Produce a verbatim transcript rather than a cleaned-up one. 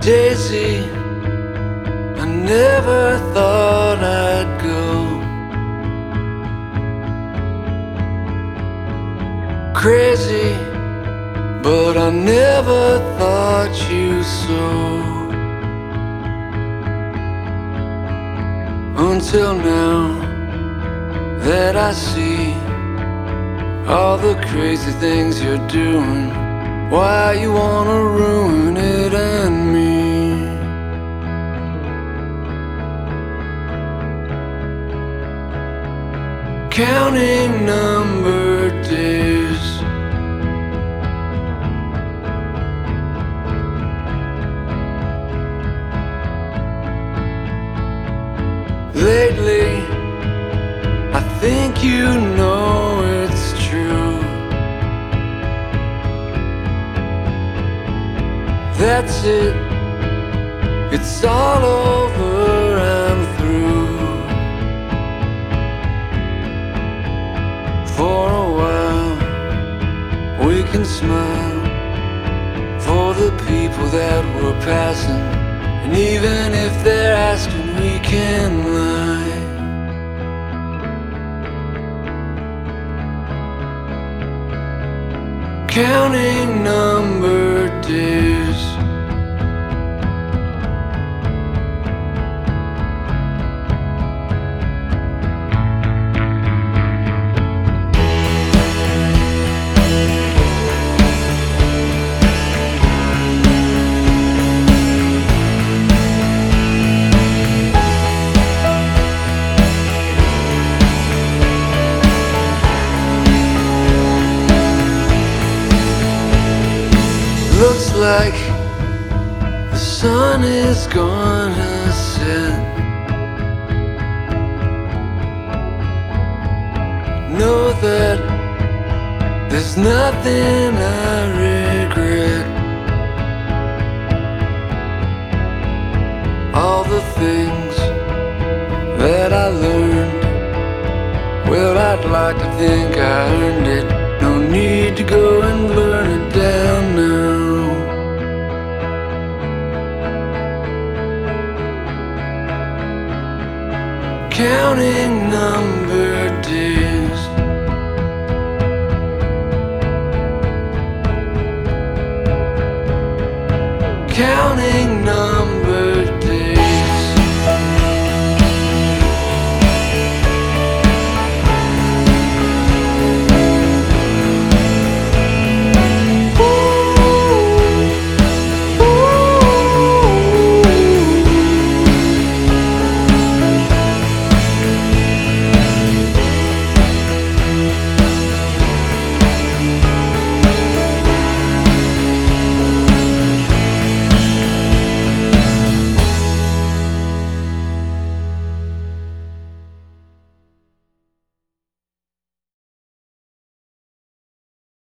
Daisy, I never thought I'd go crazy, but I never thought you so. Until now that I see all the crazy things you're doing, why you wanna ruin it and me. Counting numbered days, lately I think you know it's true. That's it, it's all over, I'm through. For a while we can smile for the people that we're passing, and even if they're asking, we can lie. Counting numbered days, looks like the sun is gonna set. Know that there's nothing I regret. All the things that I learned, well, I'd like to think I earned it. No need to go and burn it down now. Counting numbered days, counting numbered